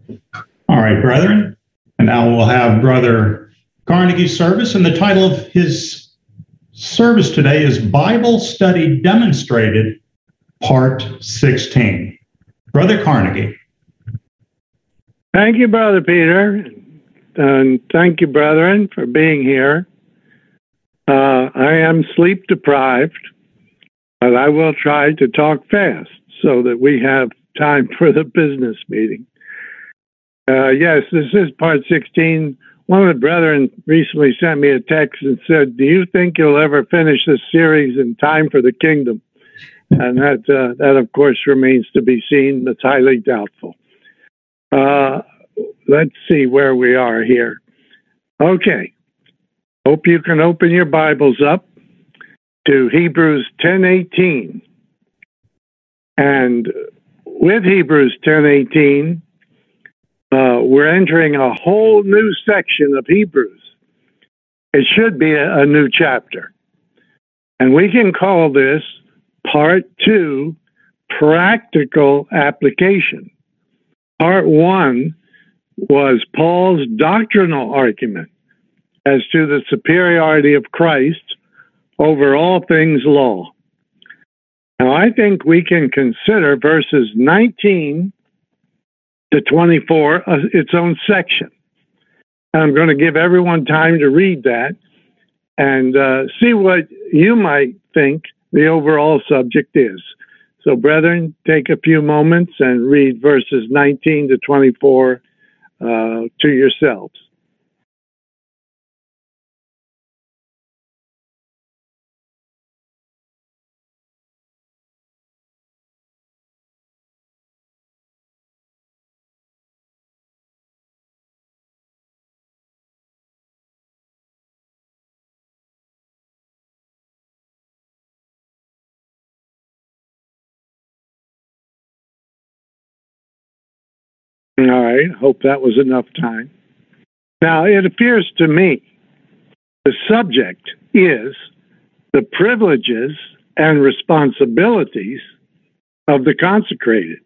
All right, brethren. And now we'll have Brother Carnegie's service, and the title of his service today is Bible Study Demonstrated, Part 16. Brother Carnegie. Thank you, Brother Peter, and thank you, brethren, for being here. I am sleep deprived, but I will try to talk fast so that we have time for the business meeting. Yes, this is part 16. One of the brethren recently sent me a text and said, "Do you think you'll ever finish this series in time for the kingdom?" And that of course remains to be seen. That's highly doubtful. Let's see where we are here. Okay. Hope you can open your Bibles up to Hebrews 10:18. And with Hebrews 10:18, we're entering a whole new section of Hebrews. It should be a new chapter. And we can call this Part 2, Practical Application. Part 1 was Paul's doctrinal argument as to the superiority of Christ over all things law. Now, I think we can consider verses 19 to 24 its own section. I'm going to give everyone time to read that and see what you might think the overall subject is. So, brethren, take a few moments and read verses 19 to 24 to yourselves. All right, hope that was enough time. Now, it appears to me the subject is the privileges and responsibilities of the consecrated.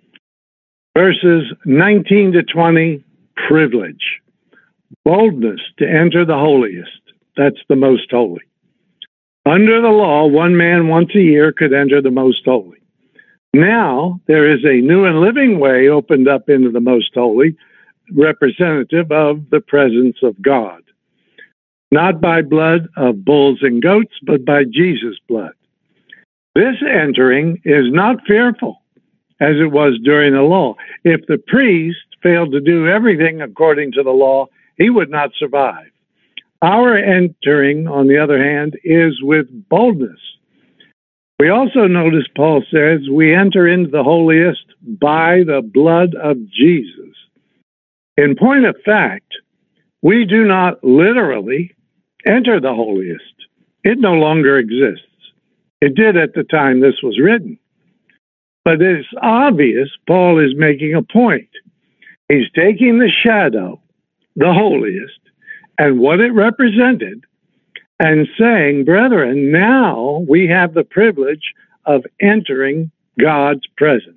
Verses 19 to 20, privilege. Boldness to enter the holiest. That's the most holy. Under the law, one man once a year could enter the most holy. Now, there is a new and living way opened up into the most holy, representative of the presence of God. Not by blood of bulls and goats, but by Jesus' blood. This entering is not fearful, as it was during the law. If the priest failed to do everything according to the law, he would not survive. Our entering, on the other hand, is with boldness. We also notice Paul says we enter into the holiest by the blood of Jesus. In point of fact, we do not literally enter the holiest. It no longer exists. It did at the time this was written. But it's obvious Paul is making a point. He's taking the shadow, the holiest, and what it represented, and saying, brethren, now we have the privilege of entering God's presence.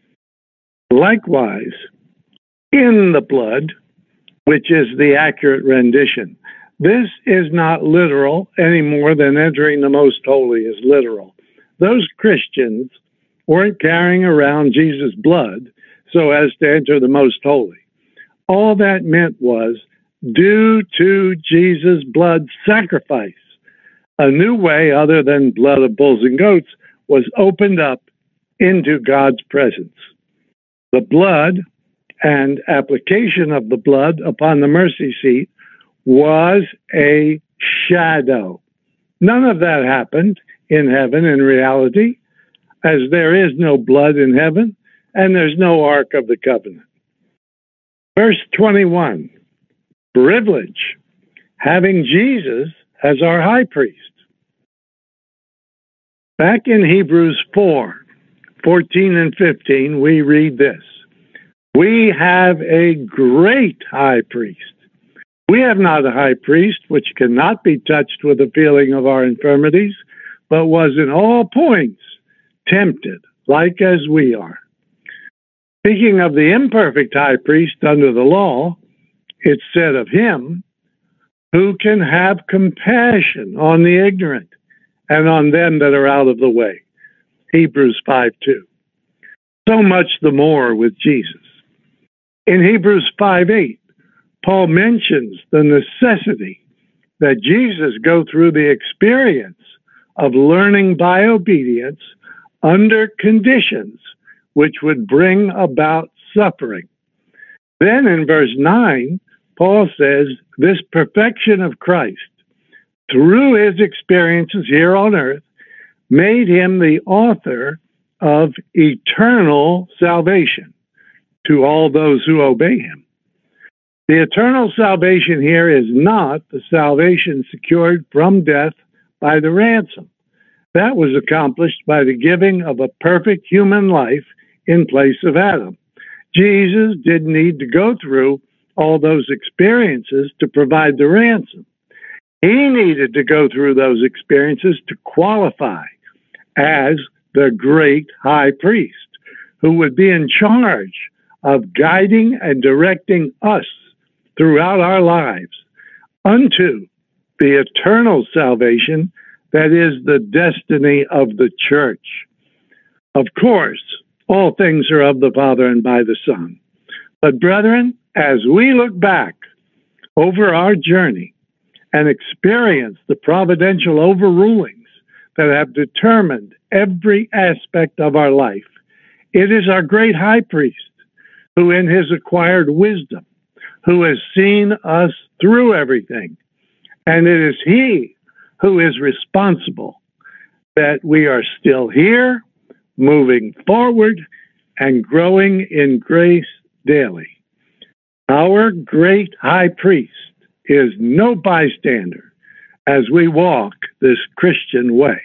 Likewise, in the blood, which is the accurate rendition. This is not literal any more than entering the most holy is literal. Those Christians weren't carrying around Jesus' blood so as to enter the most holy. All that meant was, due to Jesus' blood sacrifice, a new way other than blood of bulls and goats was opened up into God's presence. The blood and application of the blood upon the mercy seat was a shadow. None of that happened in heaven in reality, as there is no blood in heaven and there's no Ark of the Covenant. Verse 21, privilege, having Jesus as our high priest. Back in Hebrews 4:14 and 15, we read this. We have a great high priest. We have not a high priest which cannot be touched with the feeling of our infirmities, but was in all points tempted, like as we are, Speaking of the imperfect high priest under the law, it said of him, who can have compassion on the ignorant and on them that are out of the way. Hebrews 5:2. So much the more with Jesus. In Hebrews 5:8, Paul mentions the necessity that Jesus go through the experience of learning by obedience under conditions which would bring about suffering. Then in verse 9, Paul says, this perfection of Christ, through his experiences here on earth, made him the author of eternal salvation to all those who obey him. The eternal salvation here is not the salvation secured from death by the ransom. That was accomplished by the giving of a perfect human life in place of Adam. Jesus didn't need to go through all those experiences to provide the ransom. He needed to go through those experiences to qualify as the great high priest who would be in charge of guiding and directing us throughout our lives unto the eternal salvation that is the destiny of the church. Of course, all things are of the Father and by the Son. But brethren, as we look back over our journey and experience the providential overrulings that have determined every aspect of our life, it is our great high priest who in his acquired wisdom, who has seen us through everything, and it is he who is responsible that we are still here, moving forward, and growing in grace daily. Our great high priest is no bystander as we walk this Christian way.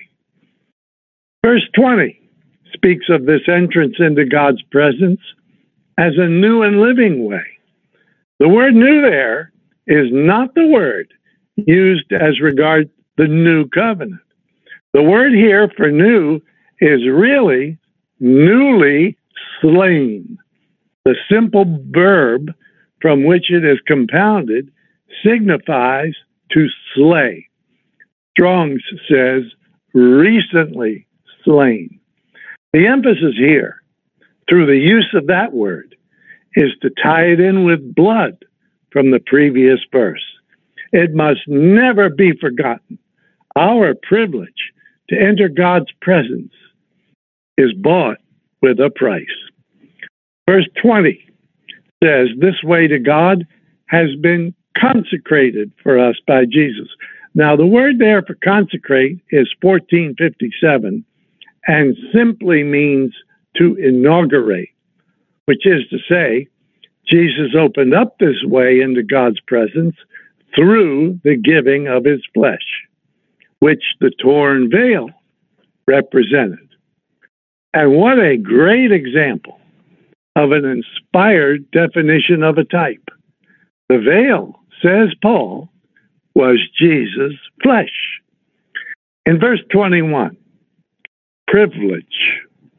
Verse 20 speaks of this entrance into God's presence as a new and living way. The word new there is not the word used as regard the new covenant. The word here for new is really newly slain. The simple verb from which it is compounded signifies to slay. Strong's says recently slain. The emphasis here, through the use of that word, is to tie it in with blood from the previous verse. It must never be forgotten. Our privilege to enter God's presence is bought with a price. Verse 20 says, this way to God has been consecrated for us by Jesus. Now, the word there for consecrate is 1457 and simply means to inaugurate, which is to say, Jesus opened up this way into God's presence through the giving of his flesh, which the torn veil represented. And what a great example of an inspired definition of a type. The veil, says Paul, was Jesus' flesh. In verse 21, privilege.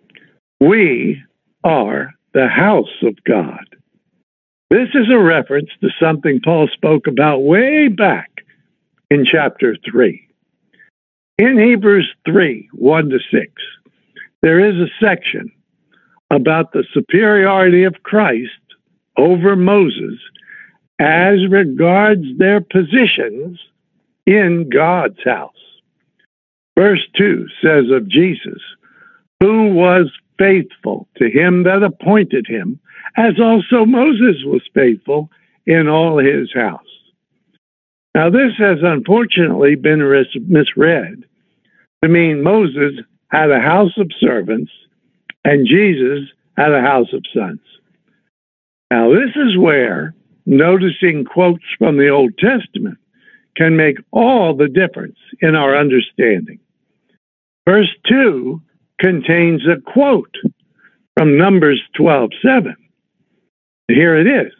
We are the house of God. This is a reference to something Paul spoke about way back in chapter 3. In Hebrews 3, 1-6, there is a section about the superiority of Christ over Moses as regards their positions in God's house. Verse 2 says of Jesus, who was faithful to him that appointed him, as also Moses was faithful in all his house. Now, this has unfortunately been misread to mean Moses had a house of servants and Jesus had a house of sons. Now, this is where noticing quotes from the Old Testament can make all the difference in our understanding. Verse 2 contains a quote from Numbers 12:7. Here it is.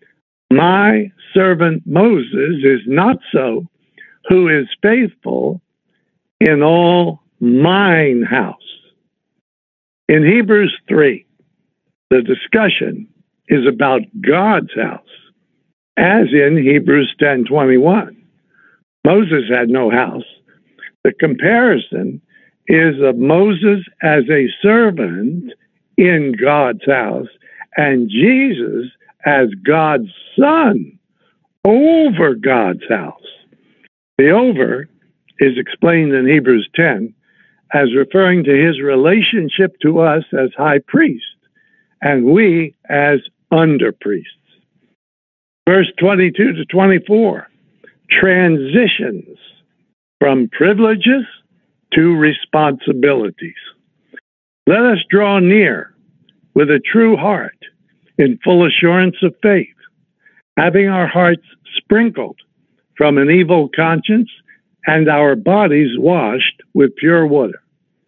My servant Moses is not so, who is faithful in all mine house. In Hebrews 3, The discussion is about God's house, as in Hebrews 10:21. Moses had no house. The comparison is of Moses as a servant in God's house and Jesus as God's son over God's house. The over is explained in Hebrews 10 as referring to his relationship to us as high priest and we as under priests. Verse 22 to 24 transitions from privileges to responsibilities. Let us draw near with a true heart in full assurance of faith, having our hearts sprinkled from an evil conscience and our bodies washed with pure water.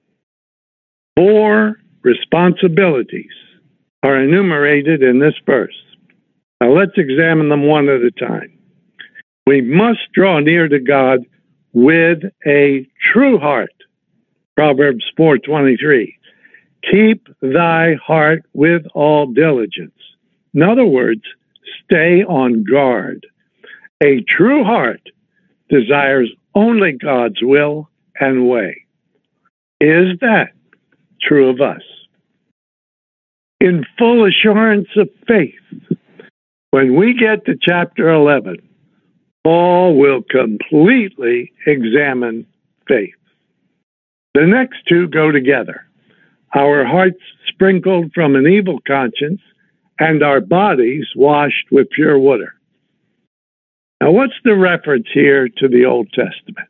4 responsibilities are enumerated in this verse. Now let's examine them one at a time. We must draw near to God with a true heart. Proverbs 4:23. Keep thy heart with all diligence. In other words, stay on guard. A true heart desires only God's will and way. Is that true of us? In full assurance of faith, when we get to chapter 11, Paul will completely examine faith. The next two go together. Our hearts sprinkled from an evil conscience and our bodies washed with pure water. Now, what's the reference here to the Old Testament?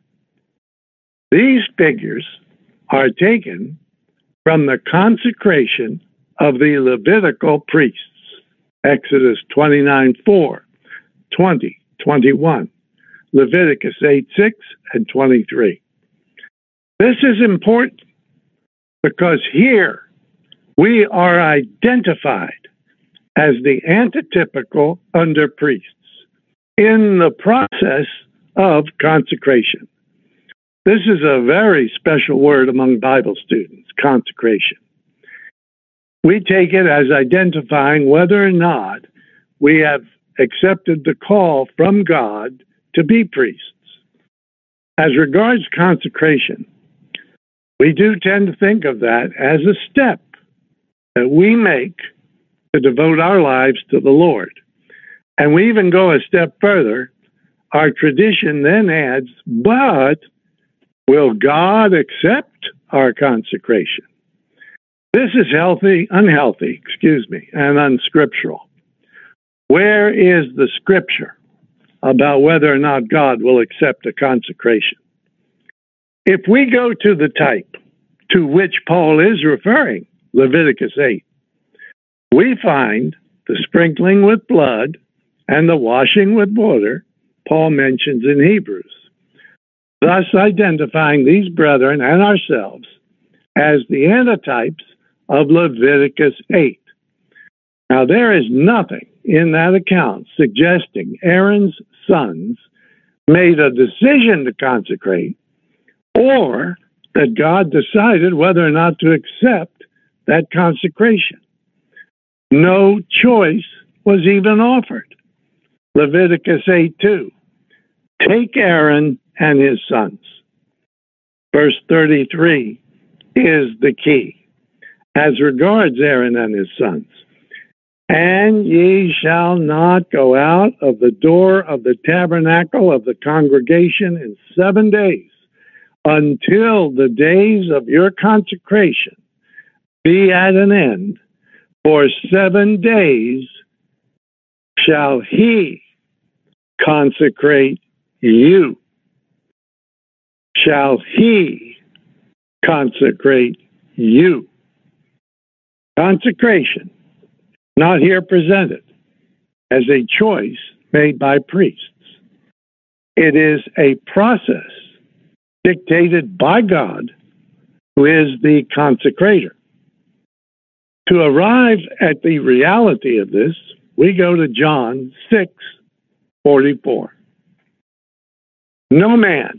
These figures are taken from the consecration of the Levitical priests. Exodus 29:4, 20, 21, Leviticus 8:6, and 23. This is important because here we are identified as the antitypical under priests in the process of consecration. This is a very special word among Bible students, consecration. We take it as identifying whether or not we have accepted the call from God to be priests. As regards consecration, we do tend to think of that as a step that we make to devote our lives to the Lord. And we even go a step further. Our tradition then adds, but will God accept our consecration? This is unhealthy, and unscriptural. Where is the scripture about whether or not God will accept a consecration? If we go to the type to which Paul is referring, Leviticus 8, we find the sprinkling with blood and the washing with water Paul mentions in Hebrews, thus identifying these brethren and ourselves as the antitypes of Leviticus 8. Now, there is nothing in that account suggesting Aaron's sons made a decision to consecrate or that God decided whether or not to accept that consecration. No choice was even offered. Leviticus 8:2. Take Aaron and his sons. Verse 33 is the key. As regards Aaron and his sons, and ye shall not go out of the door of the tabernacle of the congregation in 7 days, until the days of your consecration be at an end. For 7 days shall he consecrate you. Shall he consecrate you. Consecration, not here presented as a choice made by priests. It is a process dictated by God, who is the consecrator. To arrive at the reality of this, we go to John 6:44. No man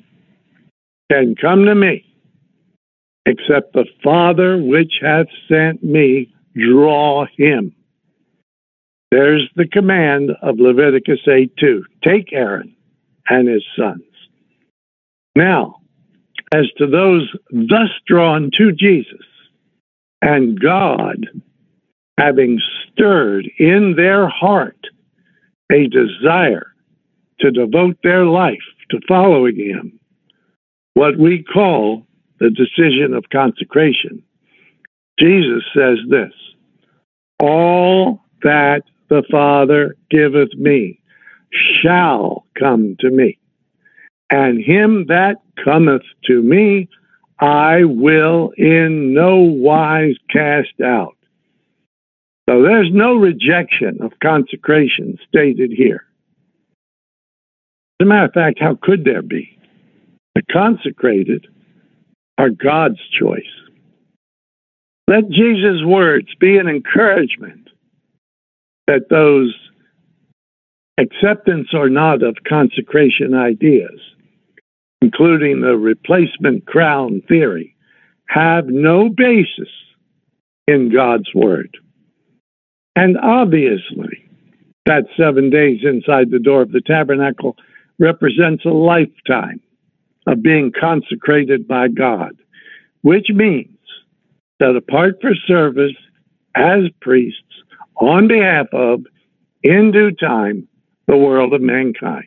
can come to me except the Father which hath sent me draw him. There's the command of Leviticus 8:2. Take Aaron and his sons. Now, as to those thus drawn to Jesus, and God, having stirred in their heart a desire to devote their life to following him, what we call the decision of consecration, Jesus says this: all that the Father giveth me shall come to me, and him that cometh to me I will in no wise cast out. So there's no rejection of consecration stated here. As a matter of fact, how could there be? The consecrated are God's choice. Let Jesus' words be an encouragement that those acceptance or not of consecration ideas, including the replacement crown theory, have no basis in God's word. And obviously, that 7 days inside the door of the tabernacle represents a lifetime of being consecrated by God, which means set apart for service as priests on behalf of, in due time, the world of mankind.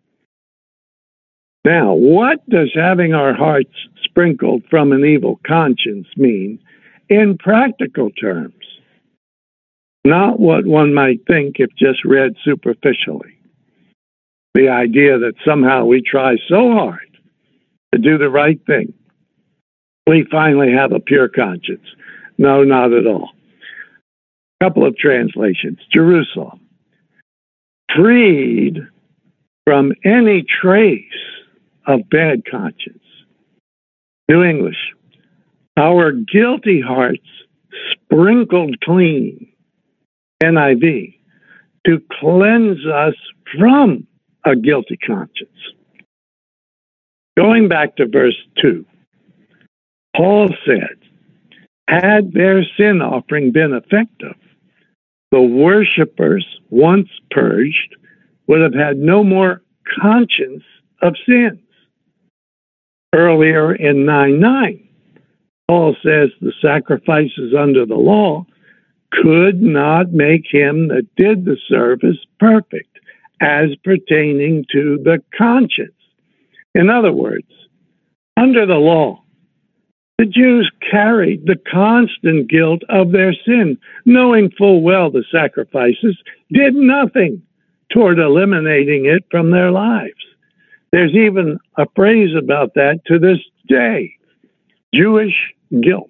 Now, what does having our hearts sprinkled from an evil conscience mean in practical terms? Not what one might think if just read superficially. The idea that somehow we try so hard to do the right thing, we finally have a pure conscience. No, not at all. A couple of translations. Jerusalem, freed from any trace of bad conscience. New English, our guilty hearts sprinkled clean. NIV, to cleanse us from a guilty conscience. Going back to verse 2, Paul said, had their sin offering been effective, the worshipers, once purged, would have had no more conscience of sins. Earlier in 9:9, Paul says the sacrifices under the law could not make him that did the service perfect as pertaining to the conscience. In other words, under the law, the Jews carried the constant guilt of their sin, knowing full well the sacrifices did nothing toward eliminating it from their lives. There's even a phrase about that to this day, Jewish guilt.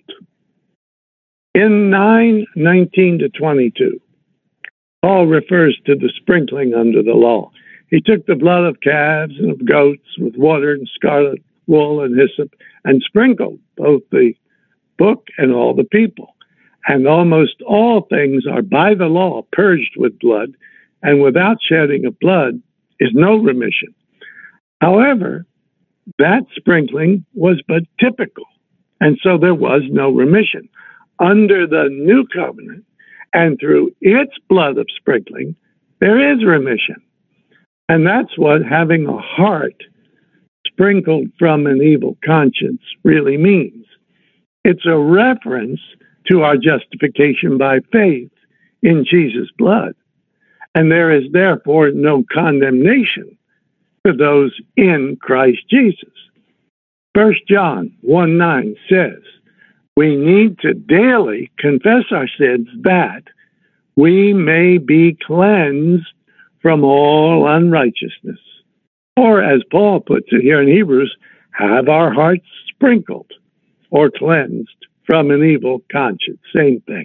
In 9:19 to 22, Paul refers to the sprinkling under the law. He took the blood of calves and of goats with water and scarlet wool and hyssop and sprinkled both the book and all the people. And almost all things are by the law purged with blood, and without shedding of blood is no remission. However, that sprinkling was but typical, and so there was no remission. Under the new covenant, and through its blood of sprinkling, there is remission. And that's what having a heart sprinkled from an evil conscience really means. It's a reference to our justification by faith in Jesus' blood. And there is therefore no condemnation for those in Christ Jesus. 1 John 1:9 says, we need to daily confess our sins that we may be cleansed from all unrighteousness. Or as Paul puts it here in Hebrews, have our hearts sprinkled or cleansed from an evil conscience. Same thing.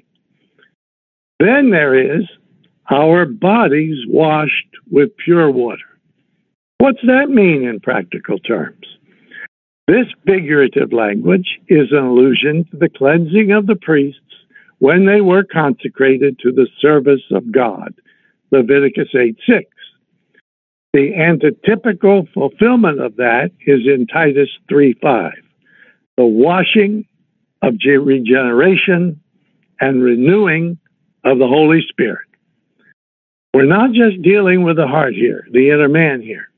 Then there is our bodies washed with pure water. What's that mean in practical terms? This figurative language is an allusion to the cleansing of the priests when they were consecrated to the service of God, Leviticus 8:6. The antitypical fulfillment of that is in Titus 3:5, the washing of regeneration and renewing of the Holy Spirit. We're not just dealing with the heart here, the inner man here.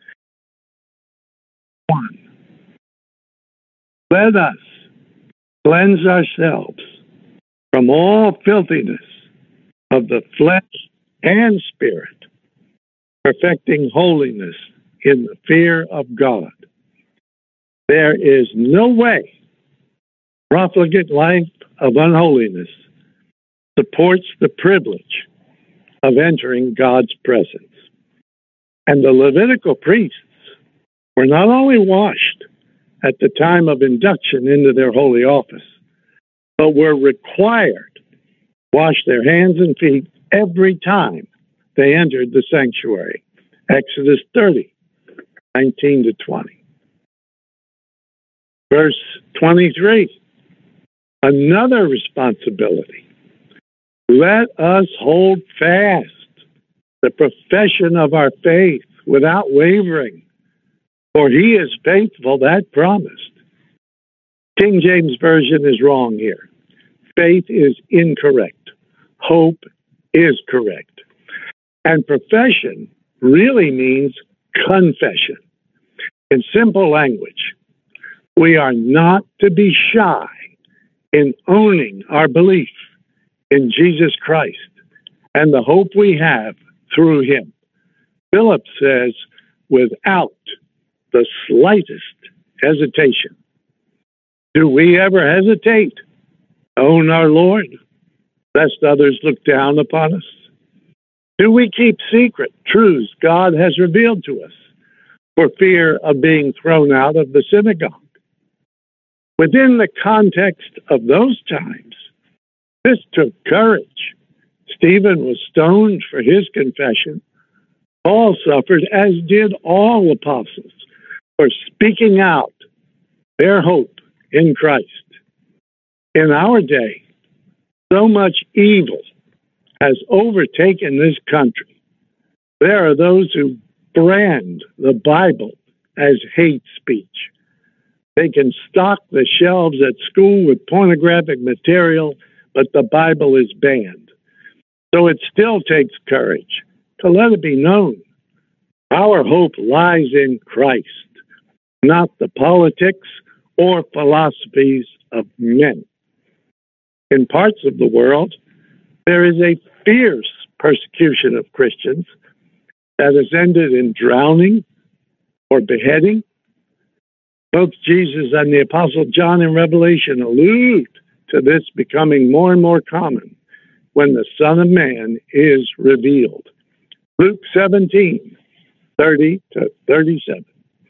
1. Let us cleanse ourselves from all filthiness of the flesh and spirit, perfecting holiness in the fear of God. There is no way profligate life of unholiness supports the privilege of entering God's presence. And the Levitical priests were not only washed at the time of induction into their holy office, but were required to wash their hands and feet every time they entered the sanctuary. Exodus 30, 19 to 20. Verse 23, another responsibility. Let us hold fast the profession of our faith without wavering, for he is faithful that promised. King James Version is wrong here. Faith is incorrect. Hope is correct. And profession really means confession. In simple language, we are not to be shy in owning our belief in Jesus Christ and the hope we have through him. Philip says, without the slightest hesitation. Do we ever hesitate to own our Lord, lest others look down upon us? Do we keep secret truths God has revealed to us for fear of being thrown out of the synagogue? Within the context of those times, this took courage. Stephen was stoned for his confession. Paul suffered, as did all apostles, for speaking out their hope in Christ. In our day, so much evil has overtaken this country. There are those who brand the Bible as hate speech. They can stock the shelves at school with pornographic material, but the Bible is banned. So it still takes courage to let it be known. Our hope lies in Christ, not the politics or philosophies of men. In parts of the world, there is a fierce persecution of Christians that has ended in drowning or beheading. Both Jesus and the Apostle John in Revelation allude to this becoming more and more common when the Son of Man is revealed. Luke 17, 30 to 37.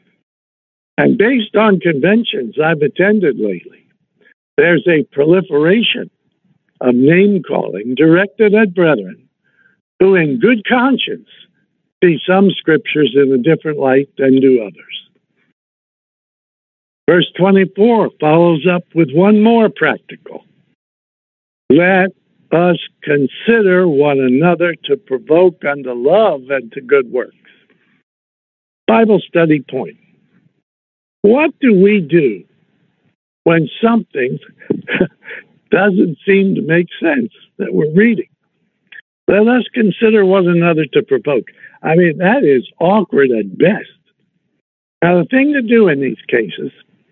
And based on conventions I've attended lately, there's a proliferation of name-calling directed at brethren who in good conscience see some scriptures in a different light than do others. Verse 24 follows up with one more practical. Let us consider one another to provoke unto love and to good works. Bible study point. What do we do when something doesn't seem to make sense that we're reading? Let us consider one another to provoke. I mean, that is awkward at best. Now, the thing to do in these cases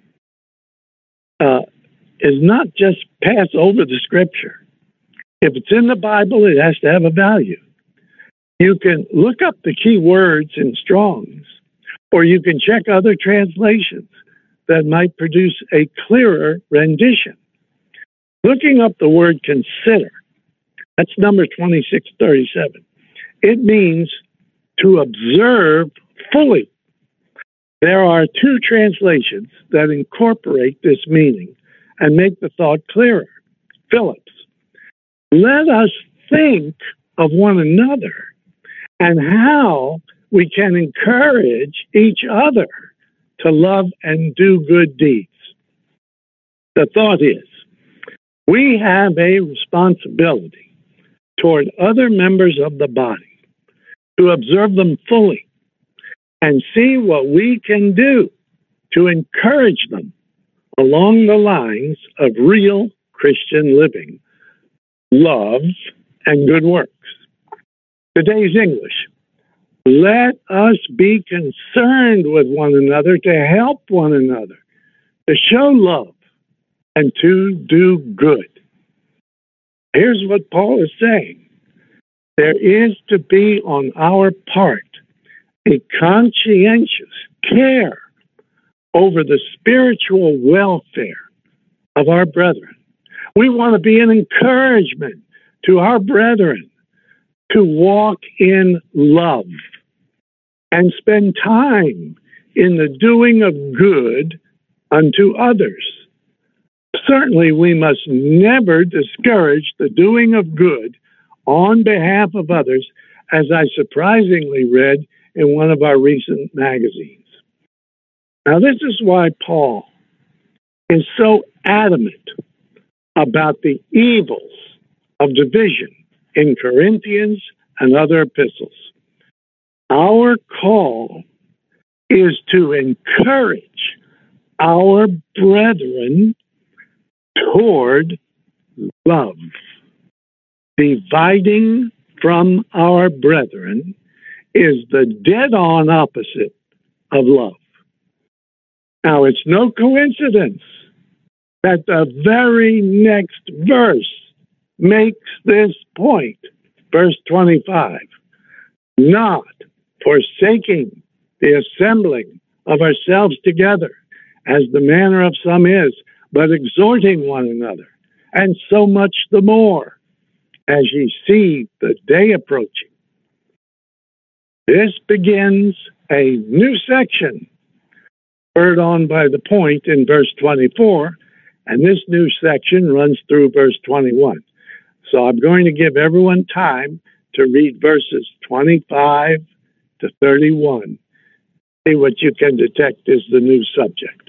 is not just pass over the scripture. If it's in the Bible, it has to have a value. You can look up the key words in Strong's, or you can check other translations that might produce a clearer rendition. Looking up the word consider, that's number 2637. It means to observe fully. There are two translations that incorporate this meaning and make the thought clearer. Phillips, let us think of one another and how we can encourage each other to love and do good deeds. The thought is, we have a responsibility toward other members of the body to observe them fully and see what we can do to encourage them along the lines of real Christian living love, and good works. Today's English. Let us be concerned with one another, to help one another, to show love, and to do good. Here's what Paul is saying. There is to be on our part a conscientious care over the spiritual welfare of our brethren. We want to be an encouragement to our brethren to walk in love and spend time in the doing of good unto others. Certainly, we must never discourage the doing of good on behalf of others, as I surprisingly read in one of our recent magazines. Now, this is why Paul is so adamant about the evils of division in Corinthians and other epistles. Our call is to encourage our brethren toward love. Dividing from our brethren is the dead-on opposite of love. Now, it's no coincidence that the very next verse makes this point, verse 25. Not forsaking the assembling of ourselves together, as the manner of some is, but exhorting one another, and so much the more, as ye see the day approaching. This begins a new section, spurred on by the point in verse 24, and this new section runs through verse 21. So I'm going to give everyone time to read verses 25 to 31. See what you can detect is the new subject.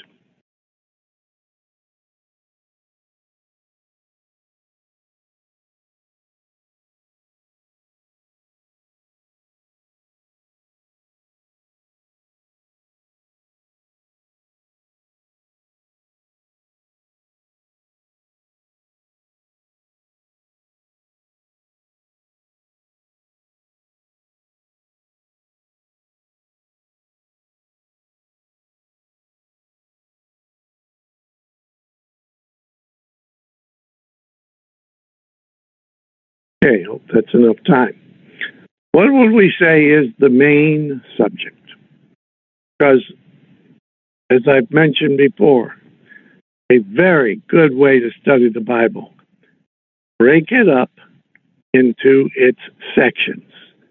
Okay, hope that's enough time. What would we say is the main subject? Because, as I've mentioned before, a very good way to study the Bible, break it up into its sections.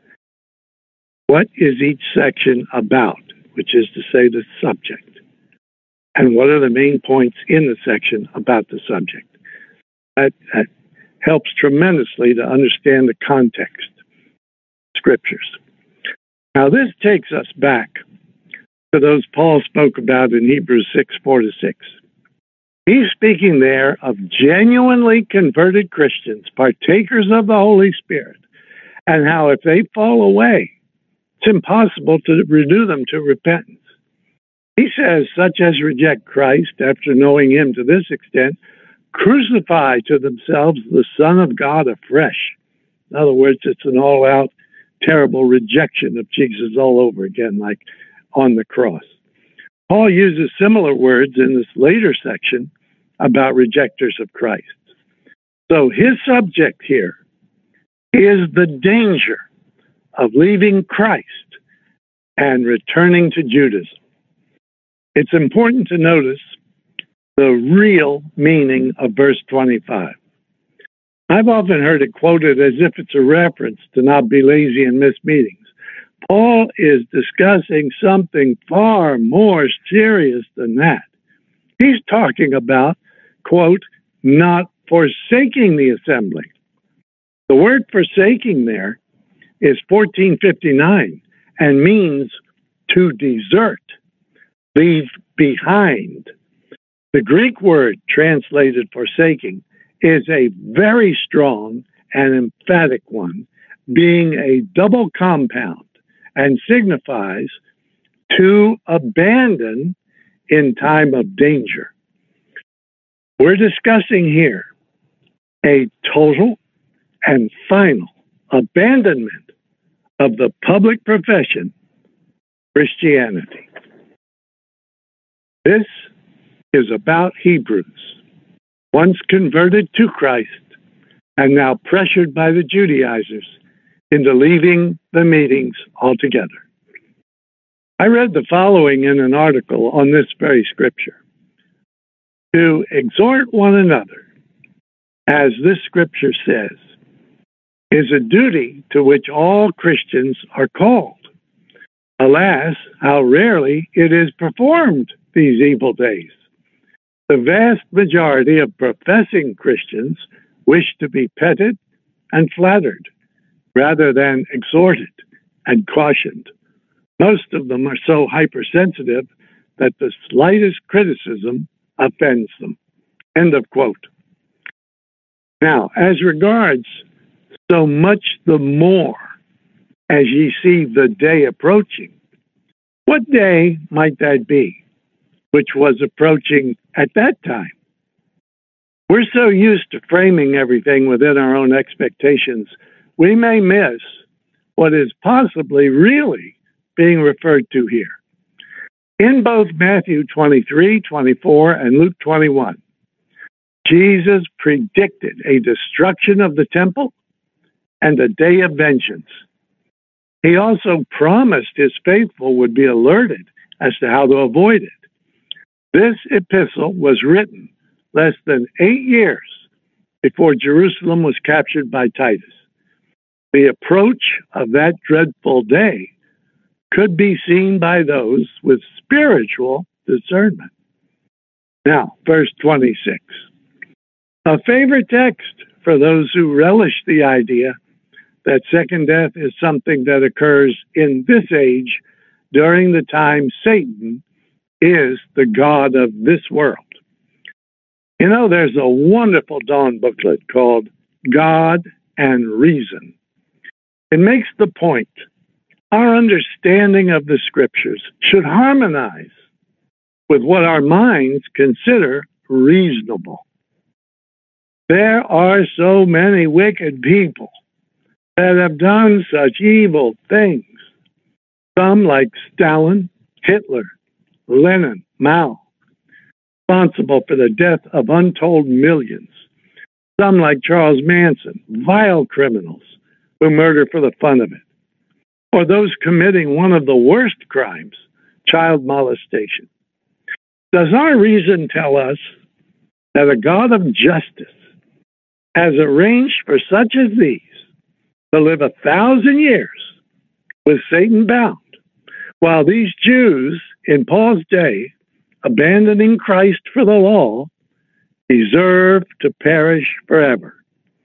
What is each section about, which is to say the subject? And what are the main points in the section about the subject? That helps tremendously to understand the context, scriptures. Now, this takes us back to those Paul spoke about in Hebrews 6, 4-6. He's speaking there of genuinely converted Christians, partakers of the Holy Spirit, and how if they fall away, it's impossible to renew them to repentance. He says, such as reject Christ after knowing him to this extent, crucify to themselves the Son of God afresh. In other words, it's an all-out, terrible rejection of Jesus all over again, like on the cross. Paul uses similar words in this later section about rejectors of Christ. So his subject here is the danger of leaving Christ and returning to Judaism. It's important to notice the real meaning of verse 25. I've often heard it quoted as if it's a reference to not be lazy and miss meetings. Paul is discussing something far more serious than that. He's talking about, quote, not forsaking the assembly. The word forsaking there is 1459 and means to desert, leave behind. The Greek word translated forsaking is a very strong and emphatic one, being a double compound, and signifies to abandon in time of danger. We're discussing here a total and final abandonment of the public profession, Christianity. This is about Hebrews, once converted to Christ and now pressured by the Judaizers into leaving the meetings altogether. I read the following in an article on this very scripture. To exhort one another, as this scripture says, is a duty to which all Christians are called. Alas, how rarely it is performed these evil days. The vast majority of professing Christians wish to be petted and flattered rather than exhorted and cautioned. Most of them are so hypersensitive that the slightest criticism offends them. End of quote. Now, as regards so much the more as ye see the day approaching, what day might that be, which was approaching at that time? We're so used to framing everything within our own expectations, we may miss what is possibly really being referred to here. In both Matthew 23, 24, and Luke 21, Jesus predicted a destruction of the temple and a day of vengeance. He also promised his faithful would be alerted as to how to avoid it. This epistle was written less than 8 years before Jerusalem was captured by Titus. The approach of that dreadful day could be seen by those with spiritual discernment. Now, verse 26. A favorite text for those who relish the idea that second death is something that occurs in this age during the time Satan is the god of this world. You know, there's a wonderful Dawn booklet called God and Reason. It makes the point our understanding of the scriptures should harmonize with what our minds consider reasonable. There are so many wicked people that have done such evil things. Some like Stalin, Hitler, Lenin, Mao, responsible for the death of untold millions. Some like Charles Manson, vile criminals who murder for the fun of it. Or those committing one of the worst crimes, child molestation. Does our reason tell us that a God of justice has arranged for such as these to live 1,000 years with Satan bound, while these Jews in Paul's day, abandoning Christ for the law, deserve to perish forever?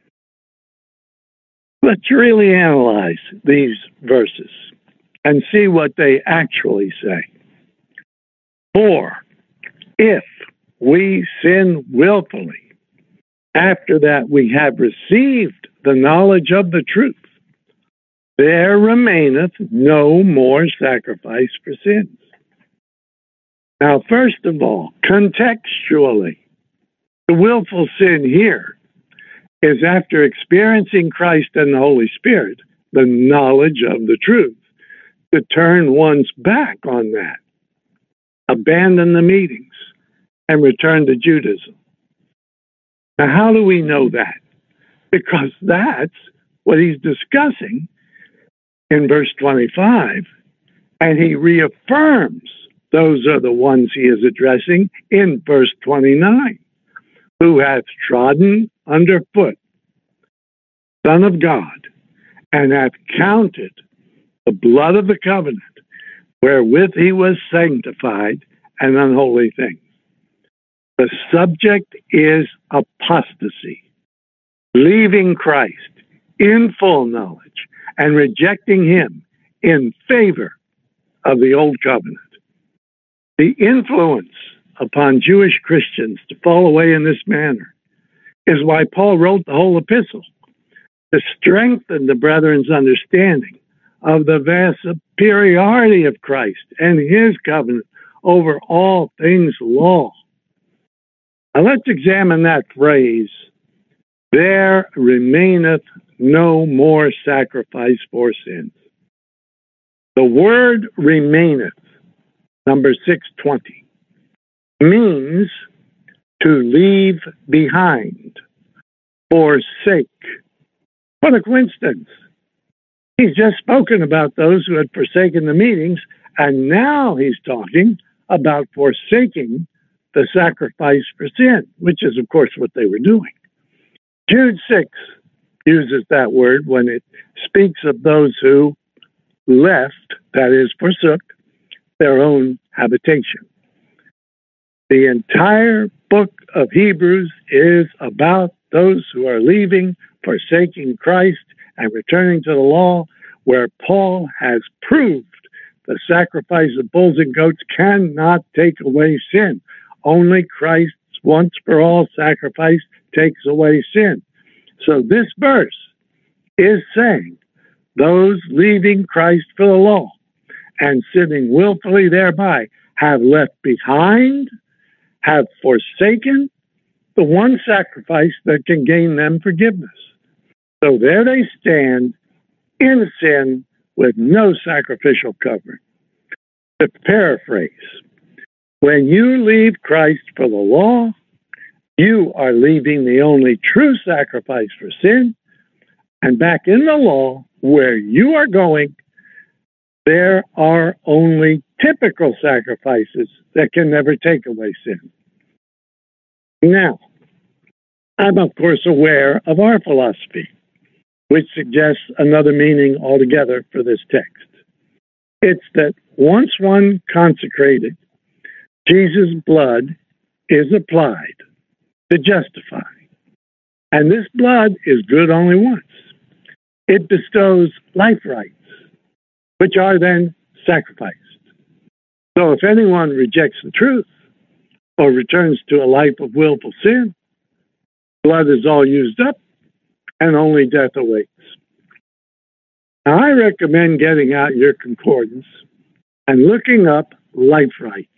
Let's really analyze these verses and see what they actually say. For if we sin willfully, after that we have received the knowledge of the truth, there remaineth no more sacrifice for sins. Now, first of all, contextually, the willful sin here is after experiencing Christ and the Holy Spirit, the knowledge of the truth, to turn one's back on that, abandon the meetings, and return to Judaism. Now, how do we know that? Because that's what he's discussing in verse 25, and he reaffirms those are the ones he is addressing in verse 29, who hath trodden underfoot, Son of God, and hath counted the blood of the covenant wherewith he was sanctified an unholy thing. The subject is apostasy, leaving Christ in full knowledge and rejecting him in favor of the old covenant. The influence upon Jewish Christians to fall away in this manner is why Paul wrote the whole epistle, to strengthen the brethren's understanding of the vast superiority of Christ and his covenant over all things law. Now let's examine that phrase, there remaineth no more sacrifice for sins. The word remaineth, number 620, means to leave behind, forsake. What a coincidence. He's just spoken about those who had forsaken the meetings, and now he's talking about forsaking the sacrifice for sin, which is, of course, what they were doing. Jude 6 uses that word when it speaks of those who left, that is, forsook, their own habitation. The entire book of Hebrews is about those who are leaving, forsaking Christ, and returning to the law, where Paul has proved the sacrifice of bulls and goats cannot take away sin. Only Christ's once for all sacrifice takes away sin. So this verse is saying those leaving Christ for the law and sinning willfully thereby have left behind, have forsaken the one sacrifice that can gain them forgiveness. So there they stand in sin with no sacrificial covering. To paraphrase, when you leave Christ for the law, you are leaving the only true sacrifice for sin, and back in the law, where you are going, there are only typical sacrifices that can never take away sin. Now, I'm of course aware of our philosophy, which suggests another meaning altogether for this text. It's that once one consecrated, Jesus' blood is applied to justify. And this blood is good only once. It bestows life rights, which are then sacrificed. So if anyone rejects the truth or returns to a life of willful sin, blood is all used up and only death awaits. Now, I recommend getting out your concordance and looking up life rights,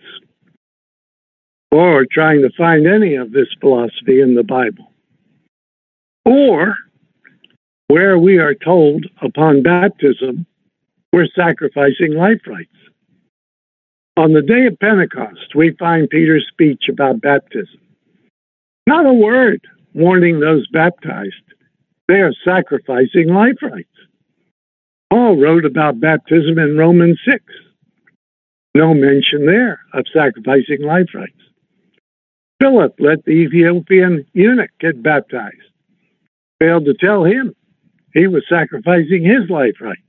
or trying to find any of this philosophy in the Bible, or where we are told upon baptism we're sacrificing life rights. On the day of Pentecost, we find Peter's speech about baptism. Not a word warning those baptized they are sacrificing life rights. Paul wrote about baptism in Romans 6. No mention there of sacrificing life rights. Philip let the Ethiopian eunuch get baptized. Failed to tell him he was sacrificing his life rights.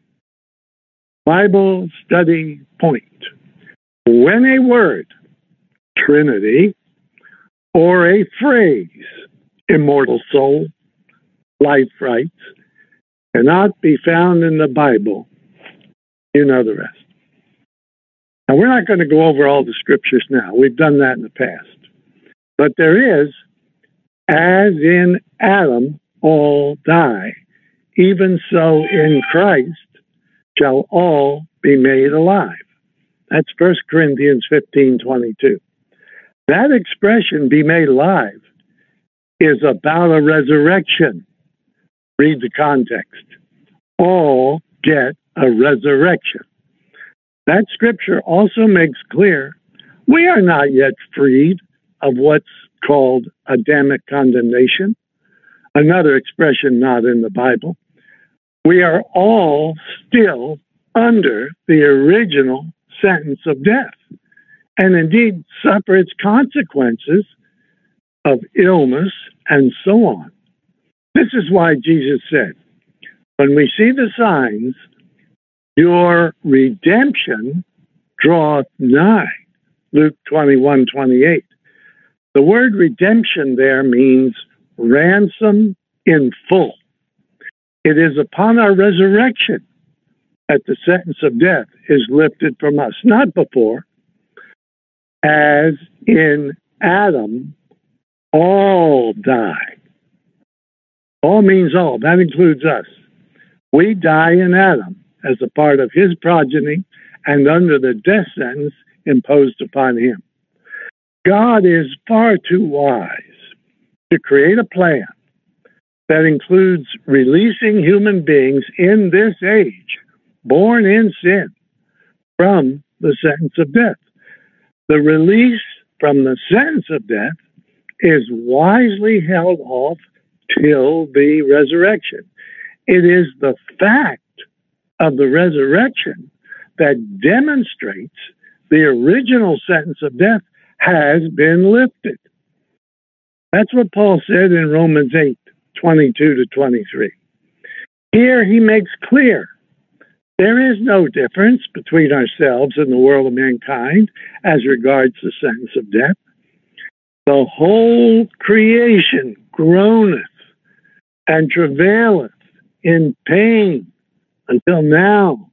Bible study point. When a word, Trinity, or a phrase, immortal soul, life rights, cannot be found in the Bible, you know the rest. Now, we're not going to go over all the scriptures now. We've done that in the past. But there is, as in Adam all die, even so in Christ shall all be made alive. That's 1 Corinthians 15:22. That expression, be made alive, is about a resurrection. Read the context. All get a resurrection. That scripture also makes clear we are not yet freed of what's called Adamic condemnation, another expression not in the Bible. We are all still under the original sentence of death, and indeed suffer its consequences of illness and so on. This is why Jesus said, when we see the signs, your redemption draweth nigh. Luke 21:28. The word redemption there means ransom in full. It is upon our resurrection that the sentence of death is lifted from us, not before. As in Adam, all die. All means all. That includes us. We die in Adam as a part of his progeny and under the death sentence imposed upon him. God is far too wise to create a plan that includes releasing human beings in this age, born in sin, from the sentence of death. The release from the sentence of death is wisely held off till the resurrection. It is the fact of the resurrection that demonstrates the original sentence of death has been lifted. That's what Paul said in Romans 8:22 to 23. Here he makes clear there is no difference between ourselves and the world of mankind as regards the sentence of death. The whole creation groaneth and travaileth in pain until now.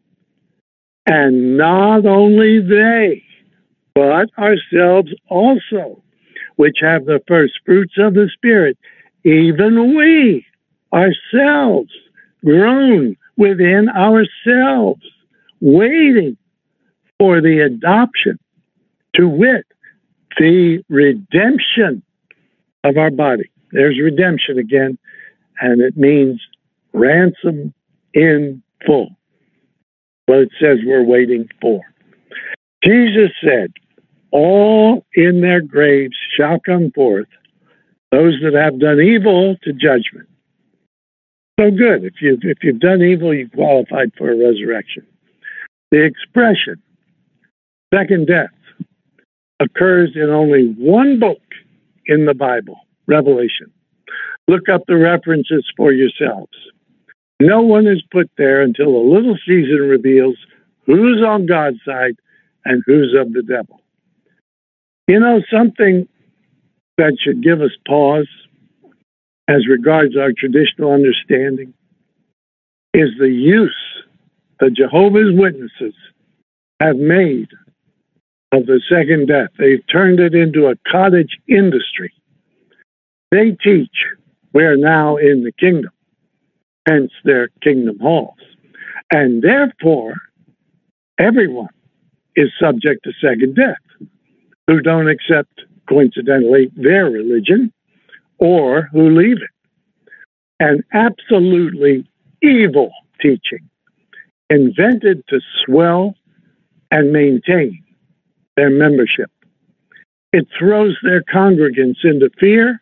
And not only they, but ourselves also, which have the first fruits of the Spirit, even we ourselves groan within ourselves, waiting for the adoption, to wit, the redemption of our body. There's redemption again, and it means ransom in full. What it says we're waiting for. Jesus said, all in their graves shall come forth, those that have done evil to judgment. So good. If you've done evil, you've qualified for a resurrection. The expression, second death, occurs in only one book in the Bible, Revelation. Look up the references for yourselves. No one is put there until a little season reveals who's on God's side and who's of the devil. You know, something that should give us pause as regards our traditional understanding is the use the Jehovah's Witnesses have made of the second death. They've turned it into a cottage industry. They teach we're now in the kingdom, hence their kingdom halls. And therefore, everyone is subject to second death who don't accept, coincidentally, their religion or who leave it. An absolutely evil teaching invented to swell and maintain their membership. It throws their congregants into fear,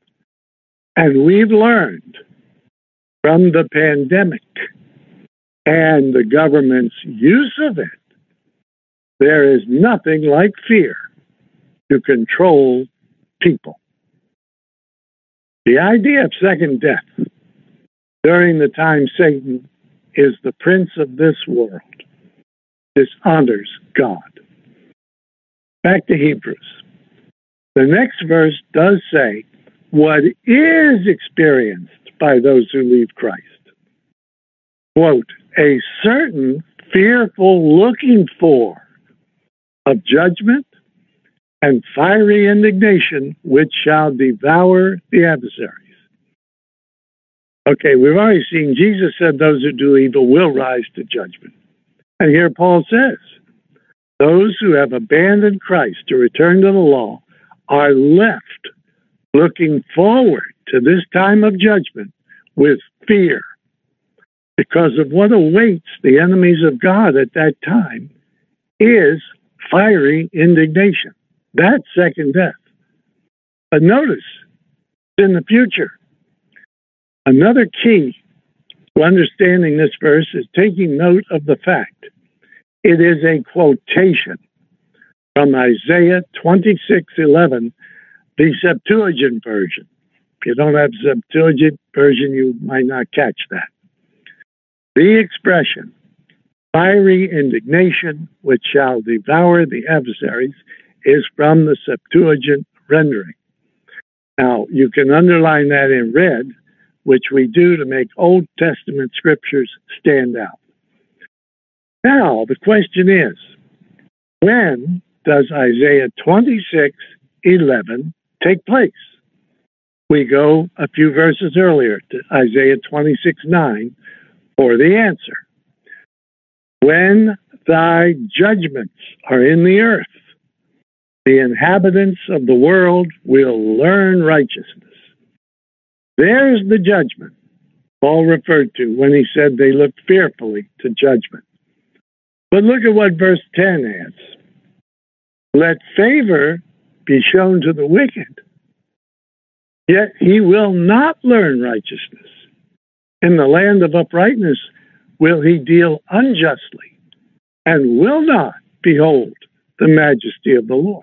and we've learned from the pandemic and the government's use of it, there is nothing like fear to control people. The idea of second death during the time Satan is the prince of this world dishonors God. Back to Hebrews. The next verse does say what is experienced by those who leave Christ. Quote, a certain fearful looking for of judgment and fiery indignation which shall devour the adversaries. Okay, we've already seen Jesus said those who do evil will rise to judgment. And here Paul says, those who have abandoned Christ to return to the law are left looking forward to this time of judgment with fear because of what awaits the enemies of God at that time is fiery indignation. That's second death. But notice, in the future, another key to understanding this verse is taking note of the fact it is a quotation from Isaiah 26:11, the Septuagint version. If you don't have the Septuagint version, you might not catch that. The expression, fiery indignation which shall devour the adversaries, is from the Septuagint rendering. Now, you can underline that in red, which we do to make Old Testament scriptures stand out. Now, the question is, when does Isaiah 26:11 take place? We go a few verses earlier to Isaiah 26:9 for the answer. When thy judgments are in the earth, the inhabitants of the world will learn righteousness. There's the judgment Paul referred to when he said they looked fearfully to judgment. But look at what verse 10 adds. Let favor be shown to the wicked, yet he will not learn righteousness. In the land of uprightness will he deal unjustly, and will not behold the majesty of the Lord.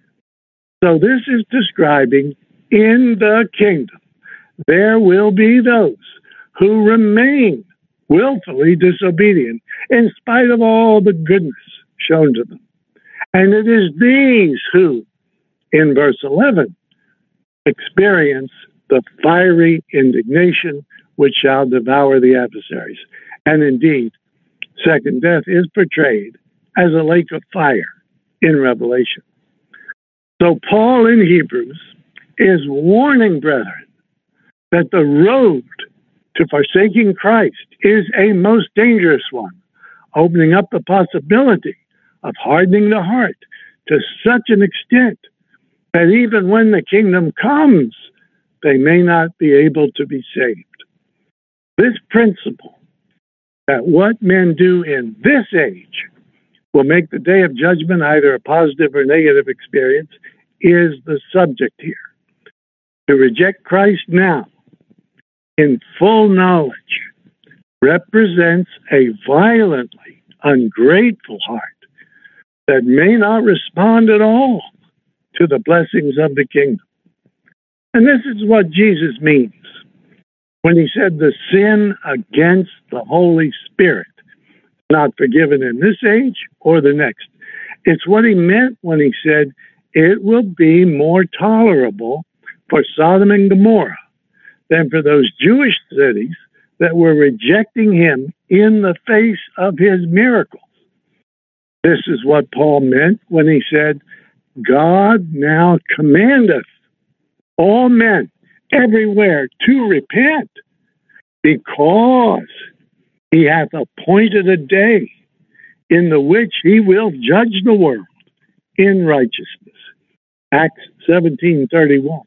So this is describing in the kingdom, there will be those who remain willfully disobedient in spite of all the goodness shown to them. And it is these who, in verse 11, experience the fiery indignation which shall devour the adversaries. And indeed, second death is portrayed as a lake of fire in Revelation. So Paul in Hebrews is warning brethren that the road to forsaking Christ is a most dangerous one, opening up the possibility of hardening the heart to such an extent that even when the kingdom comes, they may not be able to be saved. This principle that what men do in this age will make the day of judgment either a positive or negative experience is the subject here. To reject Christ now in full knowledge represents a violently ungrateful heart that may not respond at all to the blessings of the kingdom. And this is what Jesus means when he said the sin against the Holy Spirit is not forgiven in this age or the next. It's what he meant when he said it will be more tolerable for Sodom and Gomorrah than for those Jewish cities that were rejecting him in the face of his miracles. This is what Paul meant when he said, God now commandeth all men everywhere to repent, because he hath appointed a day in the which he will judge the world in righteousness. Acts 17:31.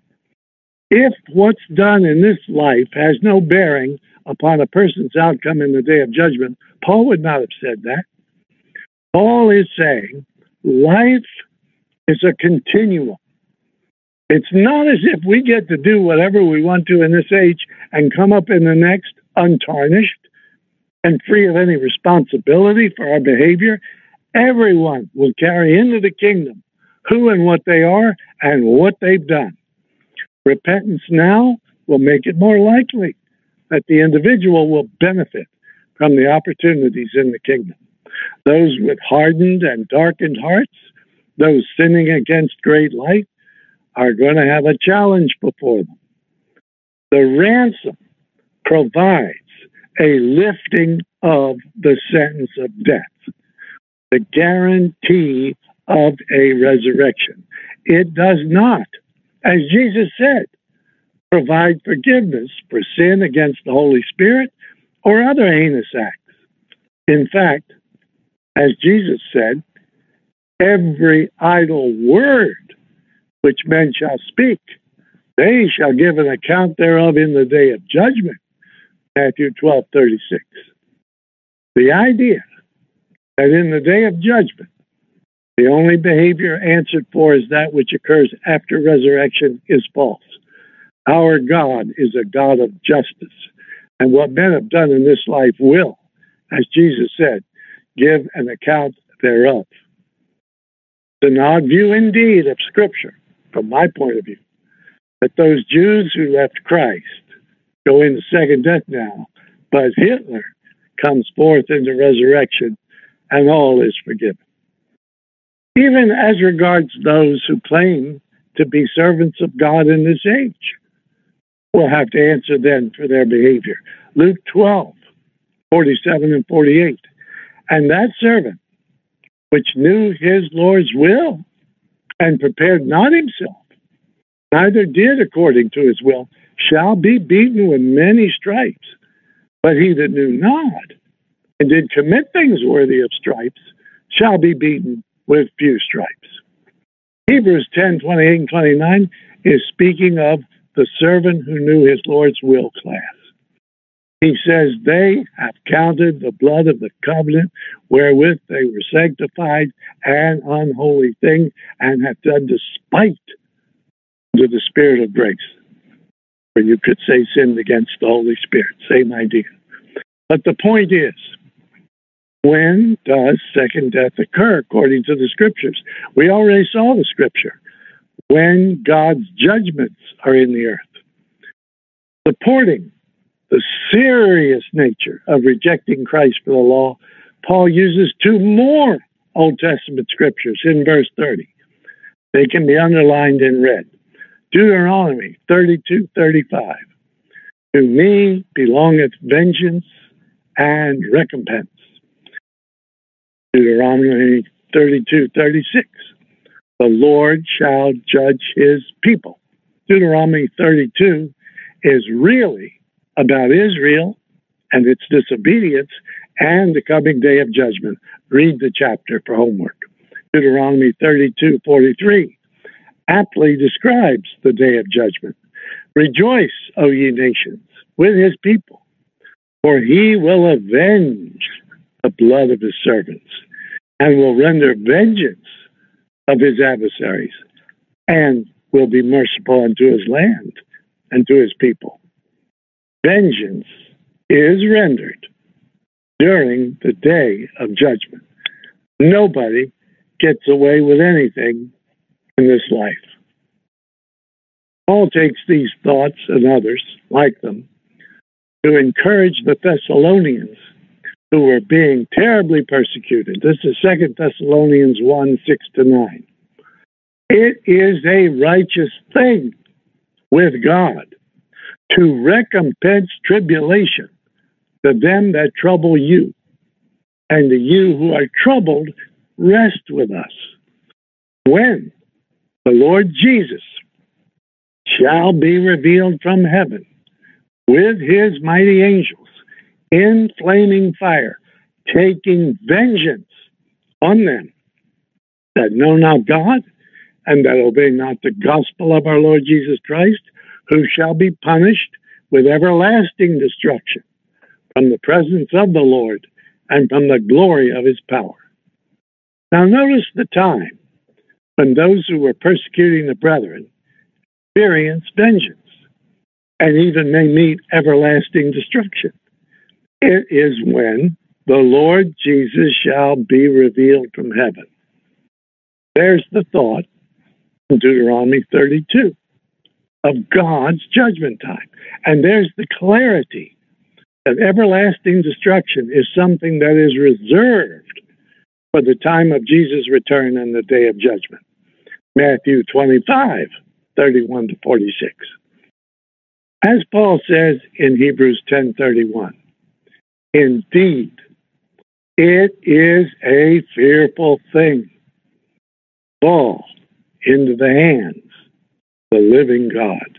If what's done in this life has no bearing upon a person's outcome in the day of judgment, Paul would not have said that. Paul is saying life is a continuum. It's not as if we get to do whatever we want to in this age and come up in the next untarnished and free of any responsibility for our behavior. Everyone will carry into the kingdom who and what they are and what they've done. Repentance now will make it more likely that the individual will benefit from the opportunities in the kingdom. Those with hardened and darkened hearts, those sinning against great light, are going to have a challenge before them. The ransom provides a lifting of the sentence of death, the guarantee of a resurrection. It does not, as Jesus said, provide forgiveness for sin against the Holy Spirit or other heinous acts. In fact, as Jesus said, every idle word which men shall speak, they shall give an account thereof in the day of judgment. Matthew 12:36. The idea that in the day of judgment, the only behavior answered for is that which occurs after resurrection is false. Our God is a God of justice, and what men have done in this life will, as Jesus said, give an account thereof. It's an odd view indeed of Scripture, from my point of view, that those Jews who left Christ go into second death now, but Hitler comes forth into resurrection and all is forgiven. Even as regards those who claim to be servants of God in this age, we'll have to answer then for their behavior. Luke 12:47 and 48. And that servant, which knew his Lord's will and prepared not himself, neither did according to his will, shall be beaten with many stripes. But he that knew not and did commit things worthy of stripes shall be beaten with few stripes. Hebrews 10:28 and 29 is speaking of the servant who knew his Lord's will class. He says, they have counted the blood of the covenant wherewith they were sanctified an unholy thing, and have done despite to the Spirit of grace. Or you could say sinned against the Holy Spirit. Same idea. But the point is, when does second death occur according to the Scriptures? We already saw the Scripture. When God's judgments are in the earth. Supporting the serious nature of rejecting Christ for the law, Paul uses two more Old Testament scriptures in verse 30. They can be underlined in red. Deuteronomy 32:35. To me belongeth vengeance and recompense. Deuteronomy 32:36. The Lord shall judge his people. Deuteronomy 32 is really about Israel and its disobedience and the coming day of judgment. Read the chapter for homework. Deuteronomy 32:43 aptly describes the day of judgment. Rejoice, O ye nations, with his people, for he will avenge the blood of his servants and will render vengeance of his adversaries, and will be merciful unto his land and to his people. Vengeance is rendered during the day of judgment. Nobody gets away with anything in this life. Paul takes these thoughts and others like them to encourage the Thessalonians who were being terribly persecuted. This is 2 Thessalonians 1:6-9. It is a righteous thing with God to recompense tribulation to them that trouble you, and to you who are troubled, rest with us, when the Lord Jesus shall be revealed from heaven with his mighty angels in flaming fire, taking vengeance on them that know not God and that obey not the gospel of our Lord Jesus Christ, who shall be punished with everlasting destruction from the presence of the Lord and from the glory of his power. Now notice the time when those who were persecuting the brethren experienced vengeance and even may meet everlasting destruction. It is when the Lord Jesus shall be revealed from heaven. There's the thought in Deuteronomy 32 of God's judgment time. And there's the clarity that everlasting destruction is something that is reserved for the time of Jesus' return and the day of judgment. Matthew 25:31-46. As Paul says in Hebrews 10:31, indeed, it is a fearful thing. Fall into the hands of the living God.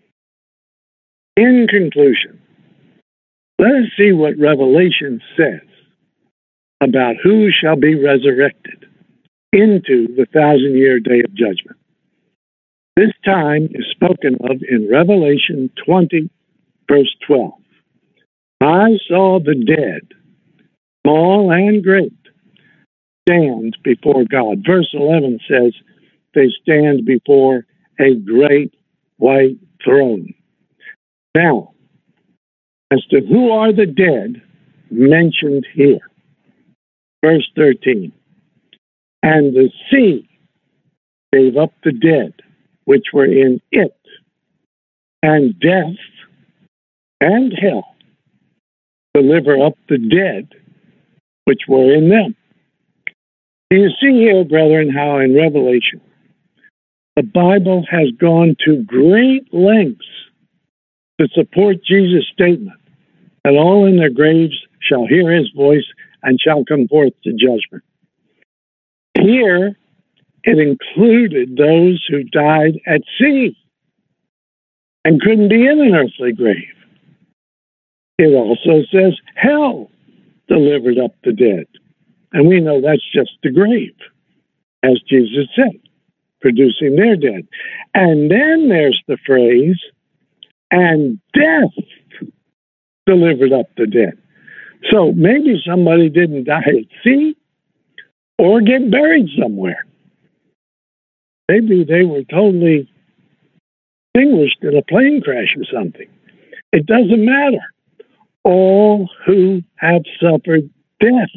In conclusion, let us see what Revelation says about who shall be resurrected into the 1,000-year day of judgment. This time is spoken of in Revelation 20, verse 12. I saw the dead, small and great, stand before God. Verse 11 says they stand before a great white throne. Now, as to who are the dead mentioned here, verse 13, and the sea gave up the dead which were in it, and death and hell deliver up the dead which were in them. You see here, brethren, how in Revelation the Bible has gone to great lengths to support Jesus' statement that all in their graves shall hear his voice and shall come forth to judgment. Here, it included those who died at sea and couldn't be in an earthly grave. It also says hell delivered up the dead. And we know that's just the grave, as Jesus said, producing their dead. And then there's the phrase, and death delivered up the dead. So maybe somebody didn't die at sea or get buried somewhere. Maybe they were totally extinguished in a plane crash or something. It doesn't matter. All who have suffered death,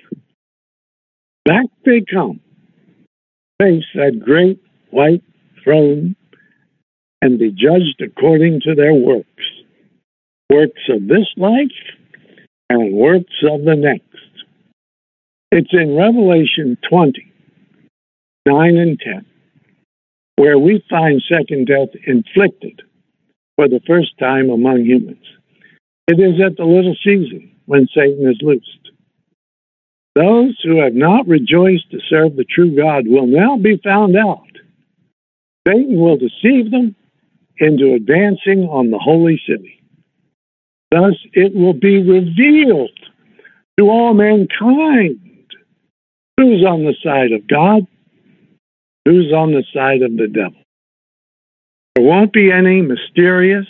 back they come, face that great white throne, and be judged according to their works. Works of this life and works of the next. It's in Revelation 20, 9 and 10, where we find second death inflicted for the first time among humans. It is at the little season when Satan is loosed. Those who have not rejoiced to serve the true God will now be found out. Satan will deceive them into advancing on the holy city. Thus it will be revealed to all mankind who's on the side of God, who's on the side of the devil. There won't be any mysterious,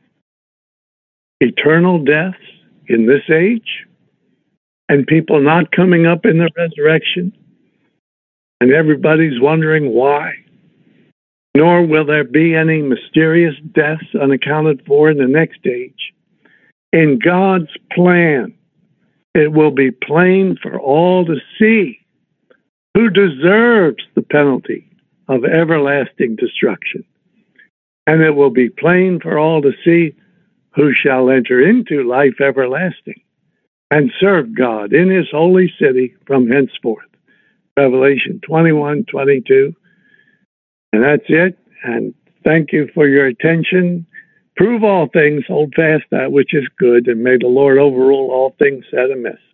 eternal deaths in this age, and people not coming up in the resurrection, and everybody's wondering why. Nor will there be any mysterious deaths unaccounted for in the next age. In God's plan, it will be plain for all to see who deserves the penalty of everlasting destruction. And it will be plain for all to see who shall enter into life everlasting and serve God in his holy city from henceforth. Revelation 21:22. And that's it. And thank you for your attention. Prove all things, hold fast that which is good, and may the Lord overrule all things said amiss.